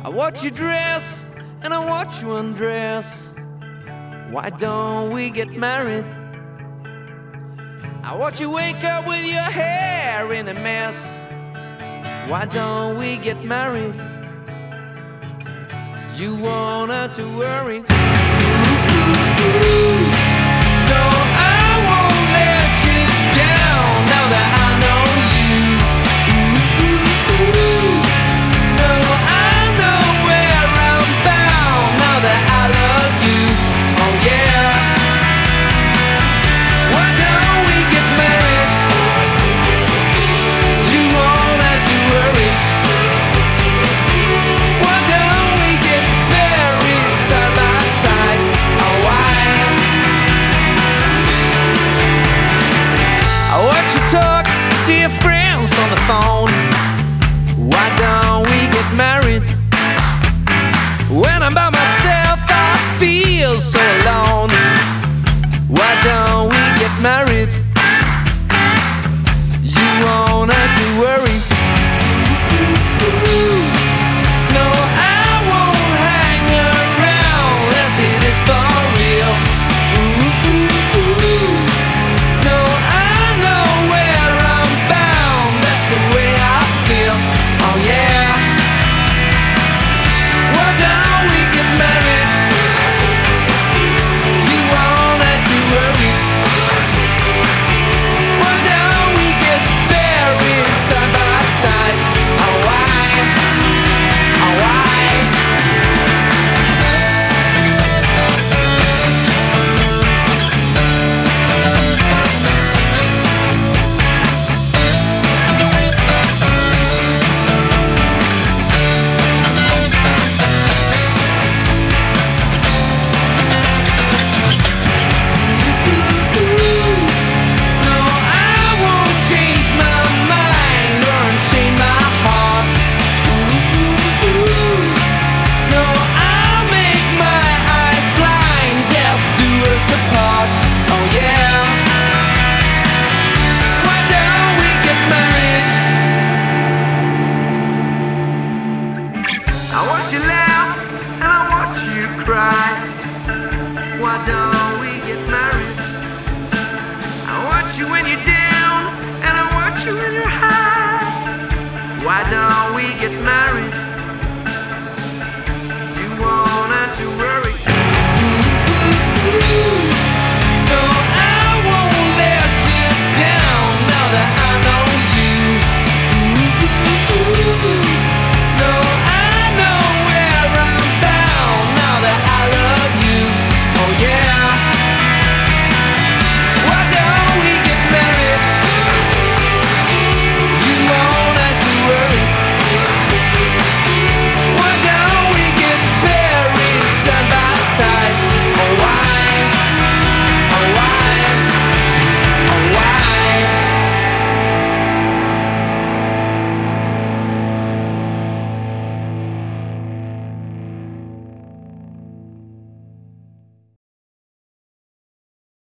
I watch you dress and I watch you undress. Why don't we get married? I watch you wake up with your hair in a mess. Why don't we get married? You want her to worry. No, I won't let you down now that I know you. No, I know where I'm bound now that I love you. Oh yeah. Why don't we get married? You won't have to worry. Why don't we get married side by side? Oh why? I watch you talk to your friends on the phone. Why don't we get married? When I'm by myself I feel so alone. Why don't we get married? You won't have to worry. No, I won't hang around unless it is for real. No, I know where I'm bound. That's the way I feel. Oh yeah. Why don't we get married? You won't have to worry. Why don't we get married side by side? Oh why? Oh why? No, I won't change my mind or unchain my heart. No, I'll make my eyes blind, death do us apart. Oh yeah. Why don't we get married? I watch you laugh and I watch you cry.